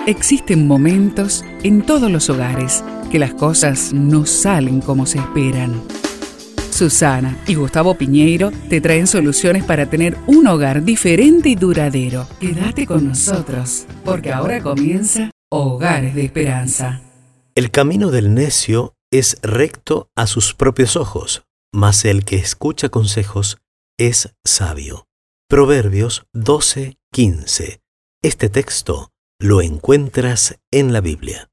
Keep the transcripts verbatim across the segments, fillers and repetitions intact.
Existen momentos en todos los hogares que las cosas no salen como se esperan. Susana y Gustavo Piñeiro te traen soluciones para tener un hogar diferente y duradero. Quédate con nosotros, porque ahora comienza Hogares de Esperanza. El camino del necio es recto a sus propios ojos, mas el que escucha consejos es sabio. Proverbios doce quince. Este texto lo encuentras en la Biblia.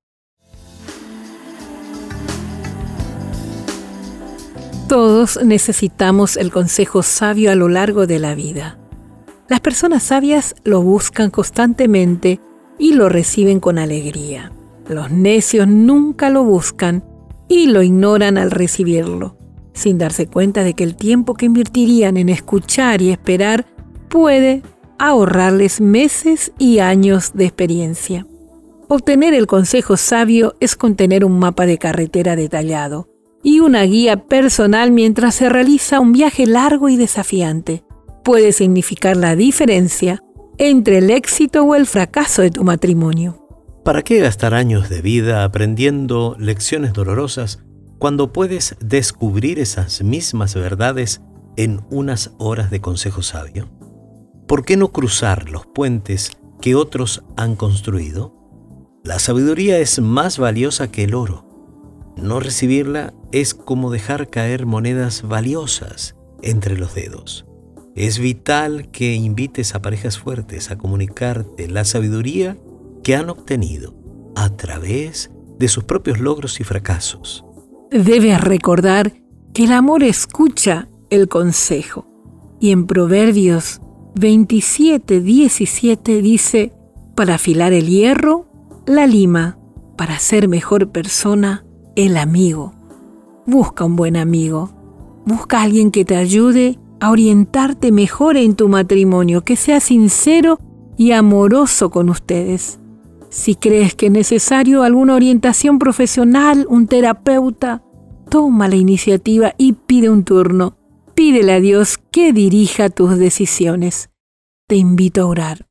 Todos necesitamos el consejo sabio a lo largo de la vida. Las personas sabias lo buscan constantemente y lo reciben con alegría. Los necios nunca lo buscan y lo ignoran al recibirlo, sin darse cuenta de que el tiempo que invertirían en escuchar y esperar puede ahorrarles meses y años de experiencia. Obtener el consejo sabio es contener un mapa de carretera detallado y una guía personal mientras se realiza un viaje largo y desafiante. Puede significar la diferencia entre el éxito o el fracaso de tu matrimonio. ¿Para qué gastar años de vida aprendiendo lecciones dolorosas cuando puedes descubrir esas mismas verdades en unas horas de consejo sabio? ¿Por qué no cruzar los puentes que otros han construido? La sabiduría es más valiosa que el oro. No recibirla es como dejar caer monedas valiosas entre los dedos. Es vital que invites a parejas fuertes a comunicarte la sabiduría que han obtenido a través de sus propios logros y fracasos. Debes recordar que el amor escucha el consejo. Y en Proverbios veintisiete diecisiete dice: para afilar el hierro, la lima; para ser mejor persona, el amigo. Busca un buen amigo. Busca a alguien que te ayude a orientarte mejor en tu matrimonio, que sea sincero y amoroso con ustedes. Si crees que es necesario alguna orientación profesional, un terapeuta, toma la iniciativa y pide un turno. Pídele a Dios que dirija tus decisiones. Te invito a orar.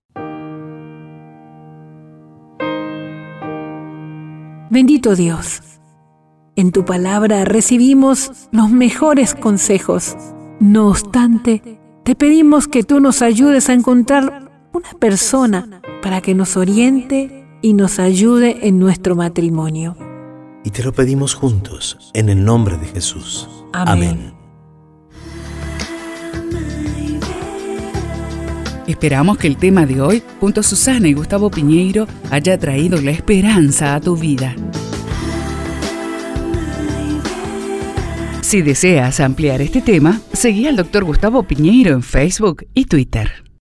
Bendito Dios, en tu palabra recibimos los mejores consejos. No obstante, te pedimos que tú nos ayudes a encontrar una persona para que nos oriente y nos ayude en nuestro matrimonio. Y te lo pedimos juntos, en el nombre de Jesús. Amén. Amén. Esperamos que el tema de hoy, junto a Susana y Gustavo Piñeiro, haya traído la esperanza a tu vida. Si deseas ampliar este tema, seguí al doctor Gustavo Piñeiro en Facebook y Twitter.